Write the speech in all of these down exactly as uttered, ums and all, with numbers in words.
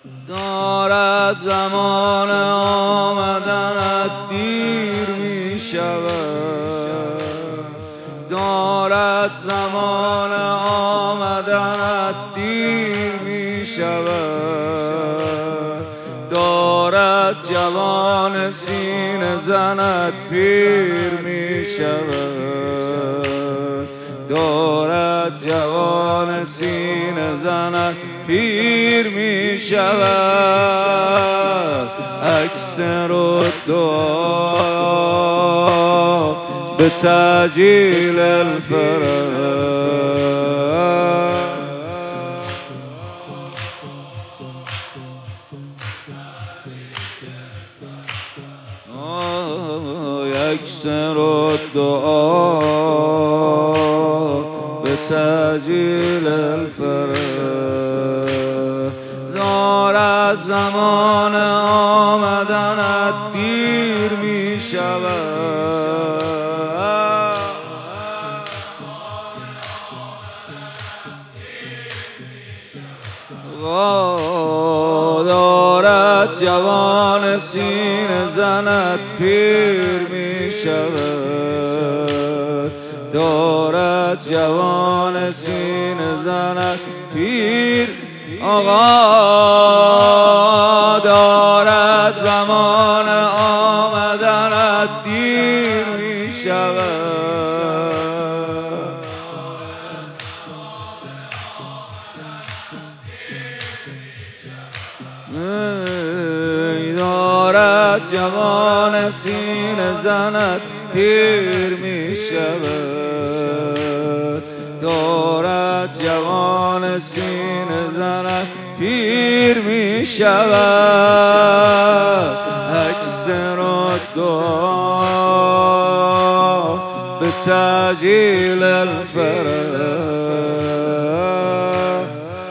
دارد زمان آمدنت دیر می شود، دارد زمان آمدنت دیر می شود، دارد جوان سینه زنت پیر می شود، دارد جوان سینه زنت پیر می شود. اکثر الدعا به تعجیل الفرج، اکثر الدعا به تعجیل الفرج، دارد زمان آمدنت دیر می شود، دارد جوان سینه زنت پیر می شود، دارد جوان سینه زنت پیر. آقا دارد زمان آمدنت دیر می شود، دارد جوان سینه زنت پیر می شود، دارد جوان سینه زنت پیر می شود. اکثر الدعا به تعجیل الفرج،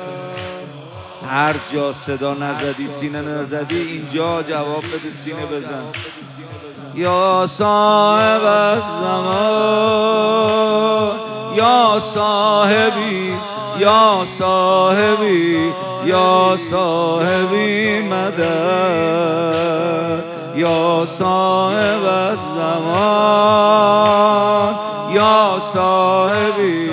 هر جا صدا نزدی سینه نزدی اینجا جواب بده، سینه بزن. یا صاحب الزمان یا صاحبی یا صاحبی یا صاحبی مدد، یا صاحب الزمان یا صاحبی